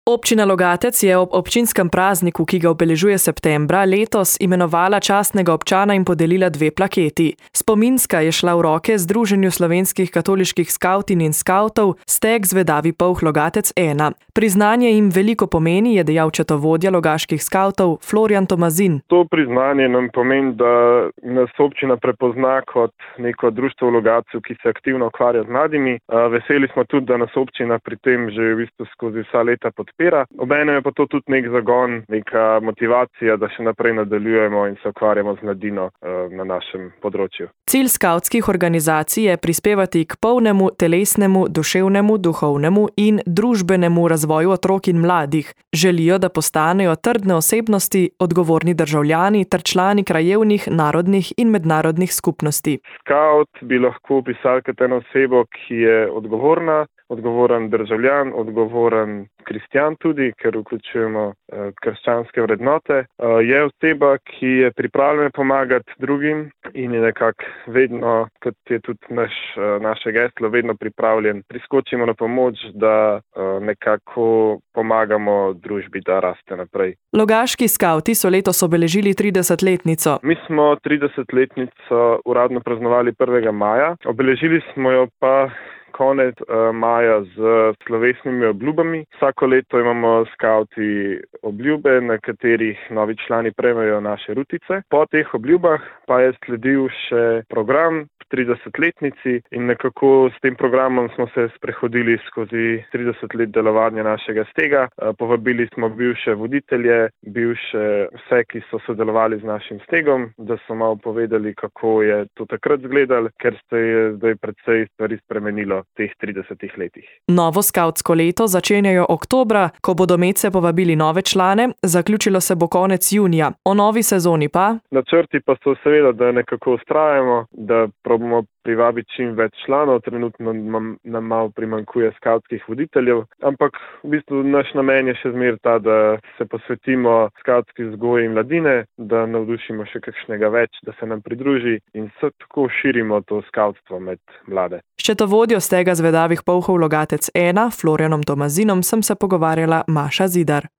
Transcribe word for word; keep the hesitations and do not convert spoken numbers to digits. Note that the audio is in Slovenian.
Občina Logatec je ob občinskem prazniku, ki ga obeležuje septembra, letos imenovala častnega občana in podelila dve plaketi. Spominska je šla v roke Združenju slovenskih katoliških skavtinj in skavtov Steg zvedavi polh Logatec ena. Priznanje jim veliko pomeni, je dejal četovodja logaških skavtov Florjan Tomazin. To priznanje nam pomeni, da nas občina prepozna kot neko društvo v Logatcu, ki se aktivno ukvarja z mladimi. Veseli smo tudi, da nas občina pri tem že v bistvu skozi vsa leta podpira. Obenem je pa to tudi nek zagon, neka motivacija, da še naprej nadaljujemo in se ukvarjamo z mladino na našem področju. Cilj skavtskih organizacij je prispevati k polnemu telesnemu, duševnemu, duhovnemu in družbenemu razvoju otrok in mladih. Želijo, da postanejo trdne osebnosti, odgovorni državljani ter člani krajevnih, narodnih in mednarodnih skupnosti. Skavt bi lahko opisali kot eno osebo, ki je odgovorna, odgovoren državljan, odgovoren kristjan tudi, ker vključujemo eh, krščanske vrednote. Eh, je oseba, ki je pripravljena pomagati drugim in je nekako vedno, kot je tudi naš, eh, naše geslo, vedno pripravljen. Priskočimo na pomoč, da eh, nekako pomagamo družbi, da raste naprej. Logaški skavti so letos obeležili tridesetletnico. Mi smo tridesetletnico uradno praznovali prvega maja, obeležili smo jo pa konec uh, maja z slovesnimi obljubami. Vsako leto imamo skavti obljube, na katerih novi člani prejmejo naše rutice. Po teh obljubah pa je sledil še program tridesetletnici in nekako s tem programom smo se sprehodili skozi trideset let delovanja našega stega. Uh, povabili smo bivše voditelje, bivše vse, ki so sodelovali z našim stegom, da so malo povedali, kako je to takrat izgledalo, ker se je zdaj precej stvari spremenilo v teh tridesetih letih. Novo skavtsko leto začenjajo oktobra, ko bodo medse povabili nove člane, zaključilo se bo konec junija. O novi sezoni pa? Načrti pa so seveda, da nekako ustrajamo, da probamo privabiti čim več članov. Trenutno nam, nam malo primanjkuje skavtskih voditeljev, ampak v bistvu naš namen je še zmeraj ta, da se posvetimo skavtski vzgoji in mladine, da navdušimo še kakšnega več, da se nam pridruži in se tako širimo to skavtstvo med mlade. S četovodjo Stega zvedavih polhov Logatec ena, Florjanom Tomazinom, sem se pogovarjala Maša Zidar.